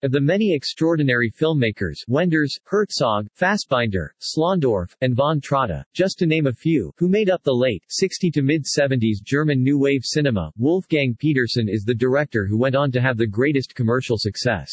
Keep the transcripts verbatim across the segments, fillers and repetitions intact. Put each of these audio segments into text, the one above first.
Of the many extraordinary filmmakers Wenders, Herzog, Fassbinder, Schlöndorff, and von Trotta, just to name a few, who made up the late, sixties to mid-seventies German New Wave cinema, Wolfgang Petersen is the director who went on to have the greatest commercial success.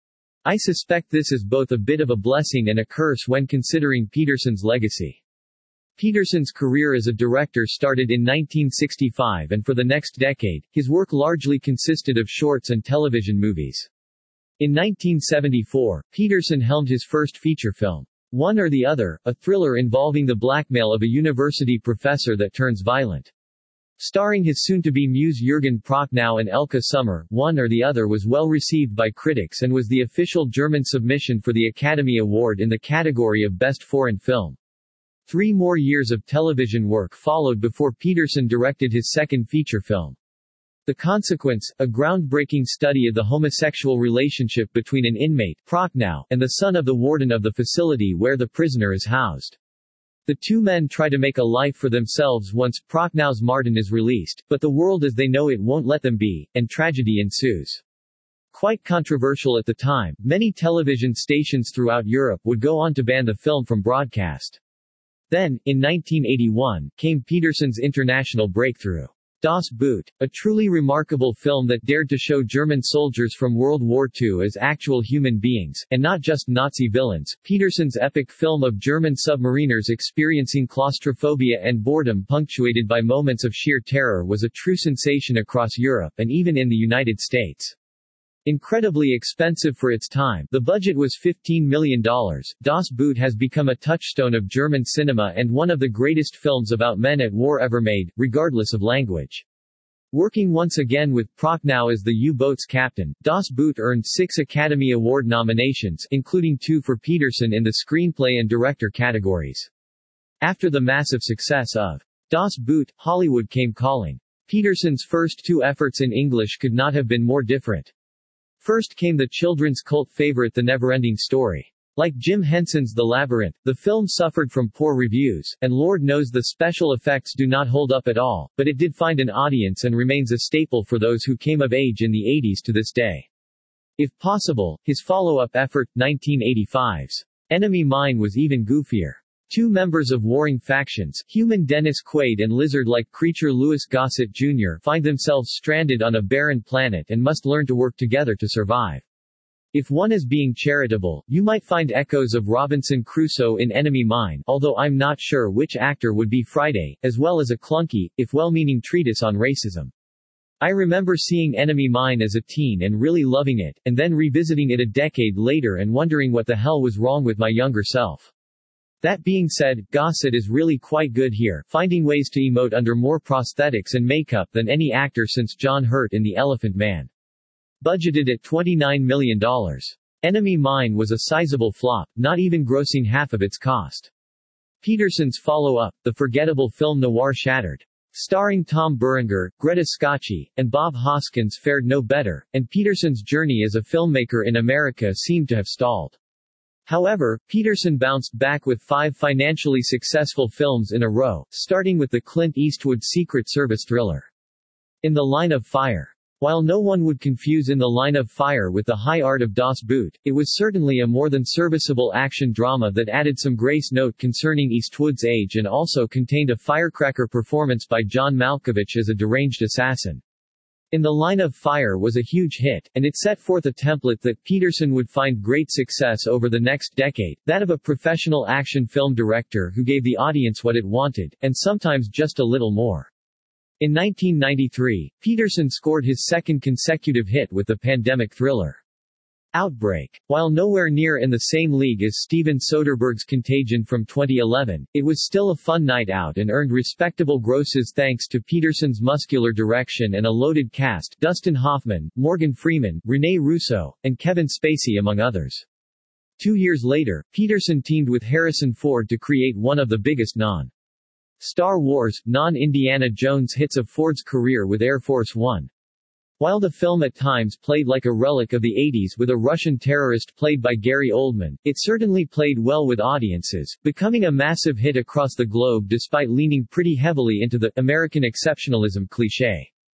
I suspect this is both a bit of a blessing and a curse when considering Petersen's legacy. Petersen's career as a director started in nineteen sixty-five, and for the next decade, his work largely consisted of shorts and television movies. In nineteen seventy-four, Petersen helmed his first feature film, One or the Other, a thriller involving the blackmail of a university professor that turns violent. Starring his soon-to-be muse Jürgen Prochnow and Elke Sommer, One or the Other was well received by critics and was the official German submission for the Academy Award in the category of Best Foreign Film. Three more years of television work followed before Petersen directed his second feature film. The Consequence, a groundbreaking study of the homosexual relationship between an inmate, Prochnow, and the son of the warden of the facility where the prisoner is housed. The two men try to make a life for themselves once Prochnow's Martin is released, but the world as they know it won't let them be, and tragedy ensues. Quite controversial at the time, many television stations throughout Europe would go on to ban the film from broadcast. Then, in nineteen eighty-one, came Petersen's international breakthrough. Das Boot, a truly remarkable film that dared to show German soldiers from World War Two as actual human beings, and not just Nazi villains. Petersen's epic film of German submariners experiencing claustrophobia and boredom punctuated by moments of sheer terror was a true sensation across Europe and even in the United States. Incredibly expensive for its time, the budget was fifteen million dollars, Das Boot has become a touchstone of German cinema and one of the greatest films about men at war ever made, regardless of language. Working once again with Prochnow as the U-boat's captain, Das Boot earned six Academy Award nominations, including two for Petersen in the screenplay and director categories. After the massive success of Das Boot, Hollywood came calling. Petersen's first two efforts in English could not have been more different. First came the children's cult favorite The Neverending Story. Like Jim Henson's The Labyrinth, the film suffered from poor reviews, and Lord knows the special effects do not hold up at all, but it did find an audience and remains a staple for those who came of age in the eighties to this day. If possible, his follow-up effort, nineteen eighty-five's Enemy Mine was even goofier. Two members of warring factions, human Dennis Quaid and lizard-like creature Louis Gossett Junior, find themselves stranded on a barren planet and must learn to work together to survive. If one is being charitable, you might find echoes of Robinson Crusoe in Enemy Mine, although I'm not sure which actor would be Friday, as well as a clunky, if well-meaning treatise on racism. I remember seeing Enemy Mine as a teen and really loving it, and then revisiting it a decade later and wondering what the hell was wrong with my younger self. That being said, Gossett is really quite good here, finding ways to emote under more prosthetics and makeup than any actor since John Hurt in The Elephant Man. Budgeted at twenty-nine million dollars. Enemy Mine was a sizable flop, not even grossing half of its cost. Petersen's follow-up, the forgettable film noir Shattered, starring Tom Berenger, Greta Scacchi, and Bob Hoskins fared no better, and Petersen's journey as a filmmaker in America seemed to have stalled. However, Petersen bounced back with five financially successful films in a row, starting with the Clint Eastwood Secret Service thriller, In the Line of Fire. While no one would confuse In the Line of Fire with the high art of Das Boot, it was certainly a more than serviceable action drama that added some grace note concerning Eastwood's age and also contained a firecracker performance by John Malkovich as a deranged assassin. In the Line of Fire was a huge hit, and it set forth a template that Petersen would find great success over the next decade, that of a professional action film director who gave the audience what it wanted, and sometimes just a little more. In nineteen ninety-three, Petersen scored his second consecutive hit with the pandemic thriller, Outbreak. While nowhere near in the same league as Steven Soderbergh's Contagion from twenty eleven, it was still a fun night out and earned respectable grosses thanks to Petersen's muscular direction and a loaded cast: Dustin Hoffman, Morgan Freeman, Rene Russo, and Kevin Spacey among others. Two years later, Petersen teamed with Harrison Ford to create one of the biggest non-Star Wars, non-Indiana Jones hits of Ford's career with Air Force One. While the film at times played like a relic of the eighties with a Russian terrorist played by Gary Oldman, it certainly played well with audiences, becoming a massive hit across the globe despite leaning pretty heavily into the American exceptionalism cliché.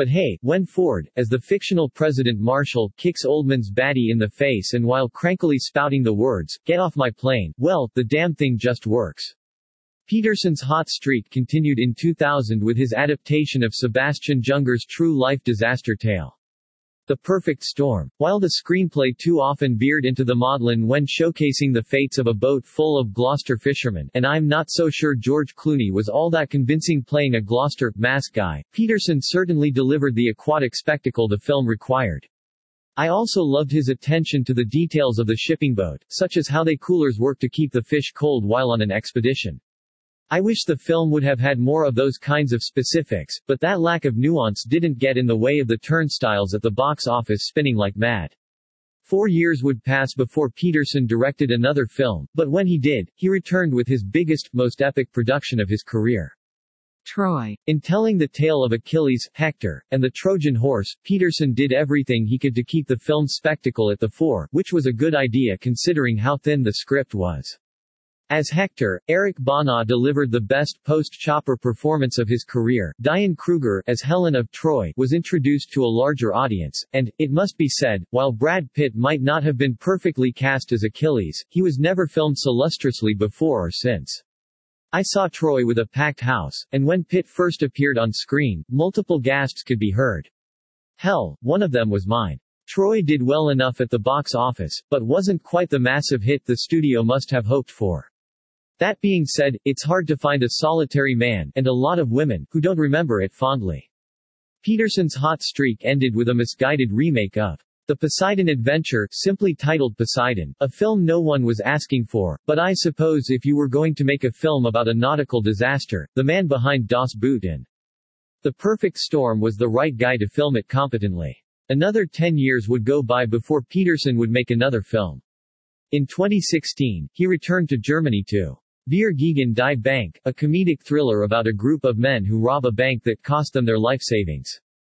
But hey, when Ford, as the fictional President Marshall, kicks Oldman's baddie in the face and while crankily spouting the words, "Get off my plane," well, the damn thing just works. Peterson's hot streak continued in two thousand with his adaptation of Sebastian Junger's true-life disaster tale, The Perfect Storm. While the screenplay too often veered into the maudlin when showcasing the fates of a boat full of Gloucester fishermen, and I'm not so sure George Clooney was all that convincing playing a Gloucester mass guy, Peterson certainly delivered the aquatic spectacle the film required. I also loved his attention to the details of the shipping boat, such as how they coolers work to keep the fish cold while on an expedition. I wish the film would have had more of those kinds of specifics, but that lack of nuance didn't get in the way of the turnstiles at the box office spinning like mad. Four years would pass before Peterson directed another film, but when he did, he returned with his biggest, most epic production of his career. Troy. In telling the tale of Achilles, Hector, and the Trojan horse, Peterson did everything he could to keep the film's spectacle at the fore, which was a good idea considering how thin the script was. As Hector, Eric Bana delivered the best post-chopper performance of his career. Diane Kruger, as Helen of Troy, was introduced to a larger audience, and, it must be said, while Brad Pitt might not have been perfectly cast as Achilles, he was never filmed so lustrously before or since. I saw Troy with a packed house, and when Pitt first appeared on screen, multiple gasps could be heard. Hell, one of them was mine. Troy did well enough at the box office, but wasn't quite the massive hit the studio must have hoped for. That being said, it's hard to find a solitary man, and a lot of women, who don't remember it fondly. Peterson's hot streak ended with a misguided remake of The Poseidon Adventure, simply titled Poseidon, a film no one was asking for, but I suppose if you were going to make a film about a nautical disaster, the man behind Das Boot and The Perfect Storm was the right guy to film it competently. Another ten years would go by before Peterson would make another film. In twenty sixteen, he returned to Germany to Wir gegen die Bank, a comedic thriller about a group of men who rob a bank that cost them their life savings.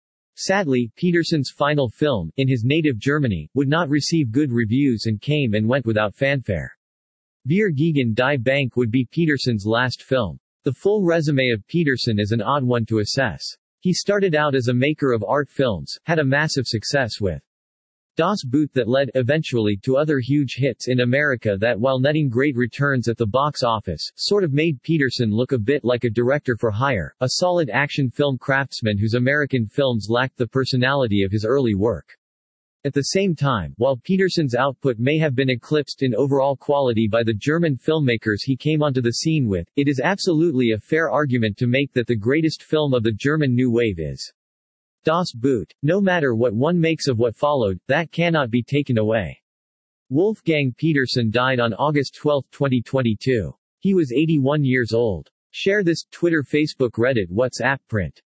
Sadly, Peterson's final film, in his native Germany, would not receive good reviews and came and went without fanfare. Wir gegen die Bank would be Peterson's last film. The full resume of Peterson is an odd one to assess. He started out as a maker of art films, had a massive success with Das Boot that led, eventually, to other huge hits in America that while netting great returns at the box office, sort of made Peterson look a bit like a director for hire, a solid action film craftsman whose American films lacked the personality of his early work. At the same time, while Peterson's output may have been eclipsed in overall quality by the German filmmakers he came onto the scene with, it is absolutely a fair argument to make that the greatest film of the German New Wave is Das Boot. No matter what one makes of what followed, that cannot be taken away. Wolfgang Peterson died on August twelfth, twenty twenty-two. He was eighty-one years old. Share this, Twitter, Facebook, Reddit, WhatsApp, print.